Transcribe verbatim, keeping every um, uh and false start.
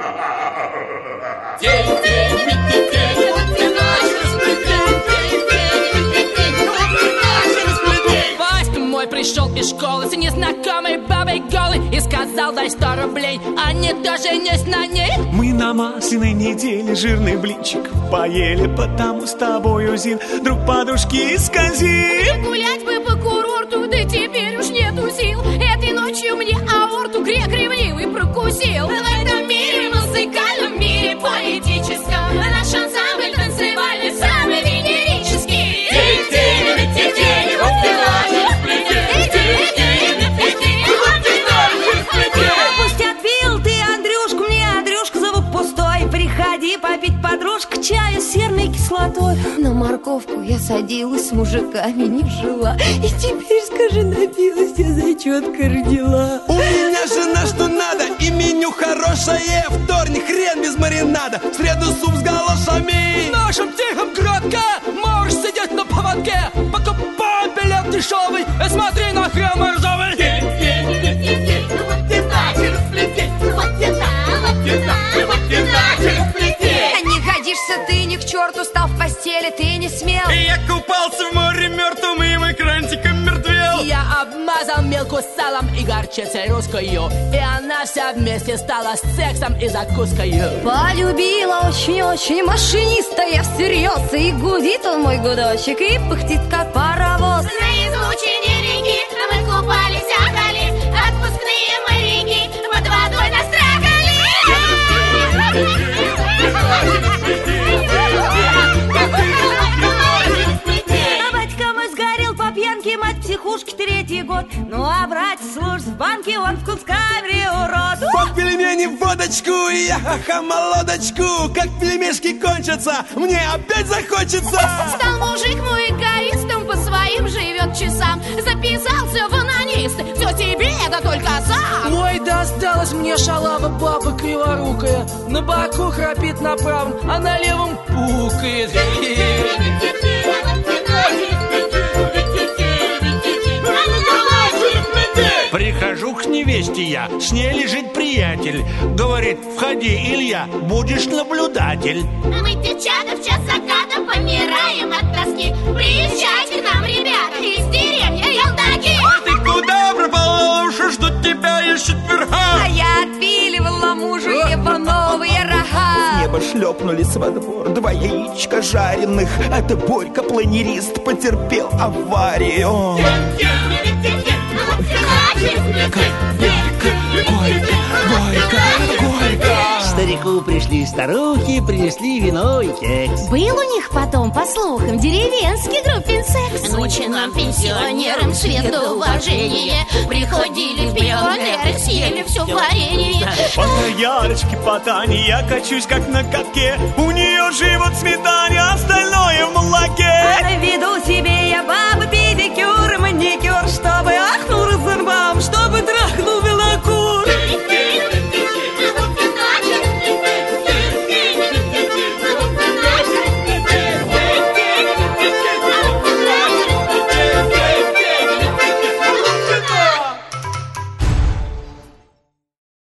Пришел из школы с незнакомой бабой голой и сказал: дай сто рублей, а не то женюсь на ней. Мы на Масляной неделе жирный блинчик поели, потому с тобою, Зин, друг подружки скользили. Гулять бы по курорту, да теперь уж нету сил. Этой ночью мне аорту грек ревнивый прокусил. В этом мире, музыкальном мире поэтическом, наш ансамбль танцевальный самый венерический. Приходи попить, подружка, чаю с серной кислотой. На морковку я садилась, с мужиками не жила. И теперь, скажи, напилась, я зачетка родила. У меня жена что надо, и меню хорошее. Вторник хрен без маринада, в среду суп с галошами. В нашем тихом городке можешь сидеть на поводке, покупай билет дешевый и смотри на хрен моржовый. Не годишься ты ни к черту, стал в постели, ты не смел. И я купался в море мертвым, и мой крантиком мертвел. Я обмазал мелку салом и горчицей русскою, и она вся вместе стала с сексом и закускою. Полюбила очень-очень машиниста я всерьез, и гудит он мой гудочек, и пыхтит как паровоз. На излучине реки мы купались, отдали, отпускные моряки под водой настракали. А батька мой сгорел по пьянке, мать психушки третий год. Ну а брать служб в банке, он в кунсткамере урод. Под пельмени водочку, и я ха-ха молодочку. Как пельмешки кончатся, мне опять захочется. Стал мужик мой эгоистом, по своим живет часам. Записался в анонисты, все тебе, да только сам. Ой, досталась мне шалава баба криворукая. На боку храпит направо, а на левом пукает. Прихожу к невесте я, с ней лежит приятель. Говорит: входи, Илья, будешь наблюдатель. Мы, девчата, в час заката помираем от тоски. Приезжайте к нам, ребята, из деревни Елдаки. А ты куда пропала? Уж ждут тебя ищут верха. А я отпиливала мужу его новые рога. С неба шлепнулись во двор два яичка жареных. Это Борька, планерист, потерпел аварию. Горько, горько, горько. Старику пришли старухи, принесли вино и кекс. Был у них потом, по слухам, деревенский группин секс. Ночи нам, пенсионерам, свет да уважение. Приходили в пионеры, съели все варенье. По Троярочке, по Тане я качусь, как на катке. У нее живот в сметане, остальное в